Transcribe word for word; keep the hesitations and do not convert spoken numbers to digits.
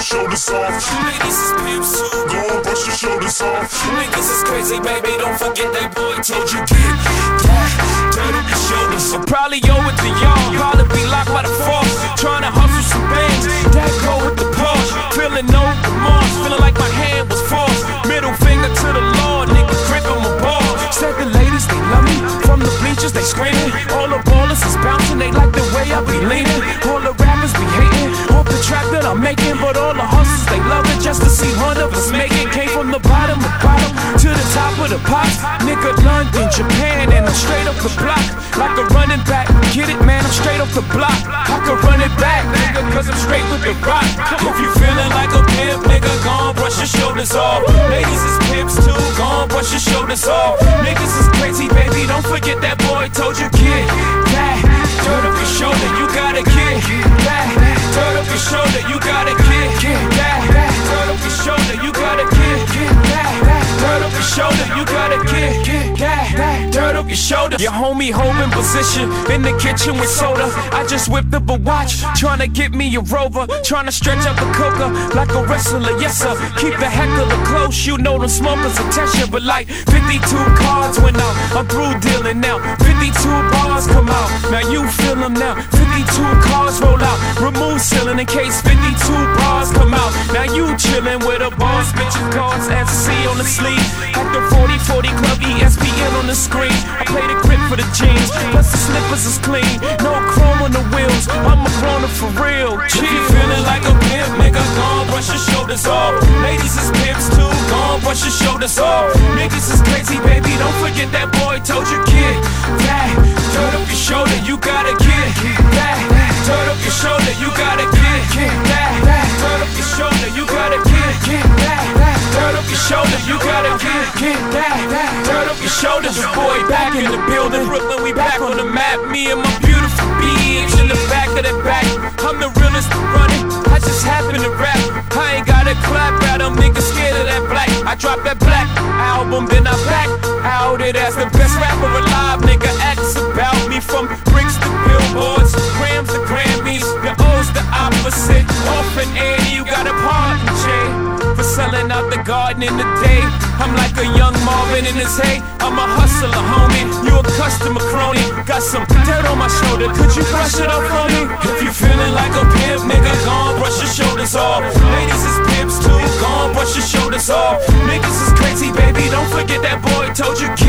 shoulders off. Ladies is pimps too. Go on, brush your shoulders off. Niggas is crazy, baby. Don't forget that boy told you get that. Turn up your shoulders. I probably owe it to y'all. Probably be locked by the force. Trying to hustle some things. That go with the Porsche. Feeling no remorse. Feeling like my hand was forced. Middle finger to the Lord. Nigga gripping my ball. Said the ladies, they love me. From the bleachers, they screaming. All the ballers is bouncing. They like the way I be leaning. All the rappers be hating. Off the track that I'm making. But all the hustlers, they love it just to see one of us make it. Came from the bottom of bottom to the top of the pops. Nigga, London, Japan, and I'm straight up the block. Like a running back. Get it, man, I'm straight off the block. I can run it back, nigga, cause I'm straight with the rock. If you feeling like a pimp, nigga, gon' brush your shoulders off. Ladies is pimps too, gon' brush your shoulders off. Niggas is crazy, baby, don't forget that boy told you kid. That, turn up your shoulder, you got a kid. That, turn up your shoulder, you got a kid. That, turn up your shoulder, you got a kid. That, turn up your shoulder, you got a kid. That, turn up your shoulder. Your homie holding position in the kitchen with soda. I just whipped up a watch, trying to get me a Rover. Trying to stretch out the coca like a wrestler, yes sir. Keep the heckler close, you know them smokers attention. But like fifty-two cards went out, I'm through dealing now. fifty-two bars come out, now you feel them now. fifty-two cars roll out, remove ceiling in case fifty-two bars come out. Now you chillin' with a boss, bitchin' cards, F C on the sleeve. At the forty forty club, E S P N on the screen. I play the grip for the jeans, plus the slippers is clean. No chrome on the wheels, I'm a grown-up for real. If you feeling like a pimp, nigga, gon' brush your shoulders off. Ladies is pimps too, gon' brush your shoulders off. Niggas is crazy, baby, don't forget that boy told you kid. That, turn up your shoulder, you got a kid. That, turn up your shoulder, you got a kid. That, turn up your shoulder, you got a kid. That, turn up your shoulder, you got a kid. That, turn up your shoulders, your boy back in the building. Brooklyn, we back on the map. Me and my beautiful bitch in the back of the back. I'm the realest running, I just happen to rap. I ain't gotta clap at them, niggas scared of that black. I dropped that black album, then I back out it as the best rapper alive. Nigga acts about me from bricks to billboards, grams to Grammys. The O's the opposite. Off and Annie, you got a pardon, Jay, for selling out the garden in the day. I'm like a young Marvin in his hay. I'm a hustler, homie. You a customer crony. Got some dirt on my shoulder. Could you brush it up for me? If you feeling like a pimp, nigga, gon' brush your shoulders off. Ladies is pimps too, gon' brush your shoulders off. Niggas is crazy, baby. Don't forget that boy told you.